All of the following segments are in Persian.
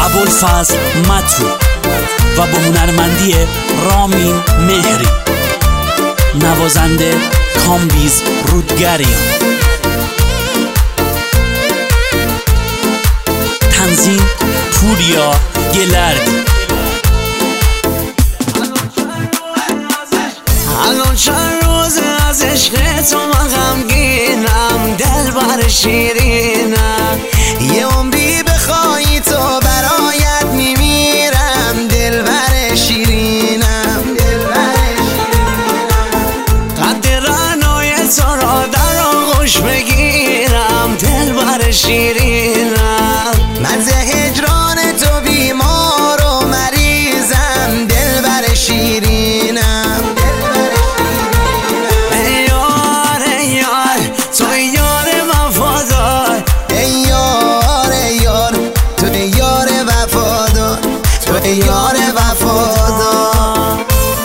ابوالفضل متو و با هنرمندی رامین مهری، نوازنده کامبیز رودگریان، تنظیم پوریا گلردی. الان چند روز از عشق تو من غمگینم، دلبر شیرینم، یه عمری بخوای تو برایت میمیرم، دلبر شیرینم، قد رعنای تو را در آغوش بگیرم، دلبر شیرینم، من ز هجران تو بیمار و مریضم، دلبر شیرینم. یار وفادار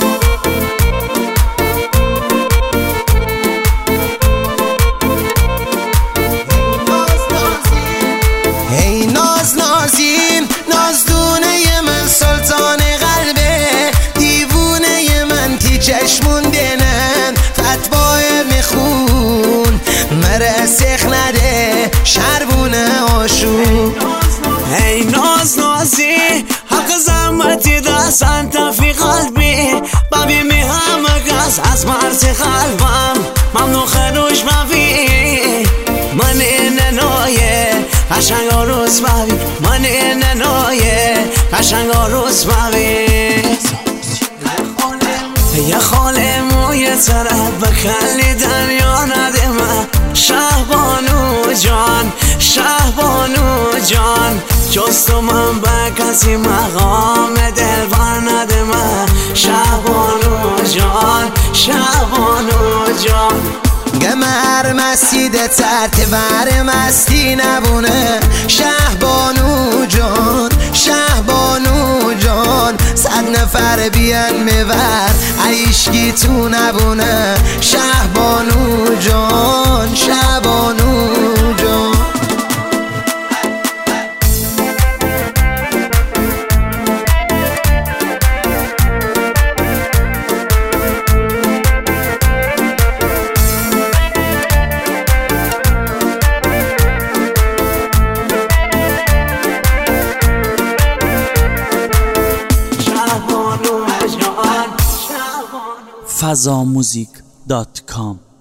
ای ناز نازین، نازدونه من، سلطان قلبه، دیوونه من، تی چشمون دنن، فتباه میخون مره سخ نده، شربونه آشون. ای ناز نازی حق زحمتی دستن تفی قلبی، ببی می همه گز از مرز قلبم، ممنون خروش ببی، من این نایه قشنگ روز ببی، من این نایه قشنگ روز ببی. یه خاله موی طرف بکلیدن یا ندمه، شهبانو جان، شهبانو جان، جز تو من به کسی مقام دلبر ندمه، شهبانو جان، شهبانو جان. گمر مسجد ترت بر مستی نبونه، شهبانو جان، شهبانو جان، 100 نفر بیان میبر عیشگی تو نبونه، شهبانو جان، شهبانو جان. fazamusic.com